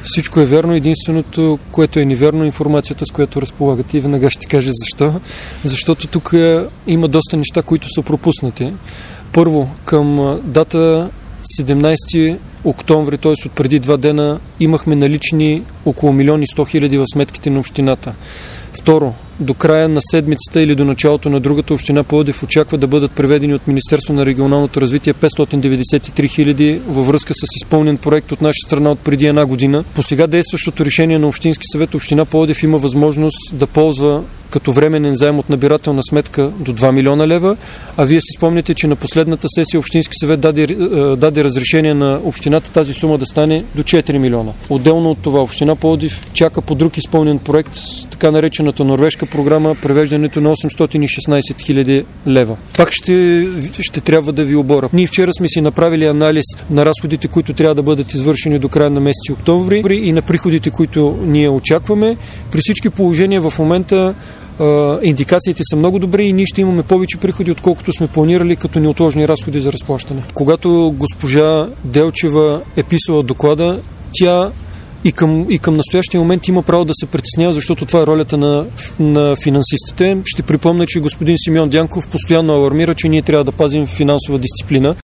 Всичко е вярно. Единственото, което е неверно, е информацията, с която разполагате. И веднага ще кажа защо. Защото тук има доста неща, които са пропуснати. Първо, към дата 17 октомври, т.е. от преди 2 дена, имахме налични около 1 100 000 в сметките на общината. Второ, до края на седмицата или до началото на другата община Пловдив очаква да бъдат преведени от Министерство на регионалното развитие 593 хиляди във връзка с изпълнен проект от наша страна от преди 1 година. По сега действащото решение на Общински съвет община Пловдив има възможност да ползва като временен заем от набирателна сметка до 2 милиона лева, а вие си спомняте, че на последната сесия Общински съвет даде разрешение на общината тази сума да стане до 4 милиона. Отделно от това община Пловдив чака по друг изпълнен проект, така наречената норвежка програма, превеждането на 816 хиляди лева. Пак ще трябва да ви оборя. Ние вчера сме си направили анализ на разходите, които трябва да бъдат извършени до края на месец октомври и на приходите, които ние очакваме. При всички положения в момента индикациите са много добри и ние ще имаме повече приходи, отколкото сме планирали като неотложни разходи за разплащане. Когато госпожа Делчева е писала доклада, тя и към настоящия момент има право да се притеснява, защото това е ролята на финансистите. Ще припомня, че господин Симеон Дянков постоянно алармира, че ние трябва да пазим финансова дисциплина.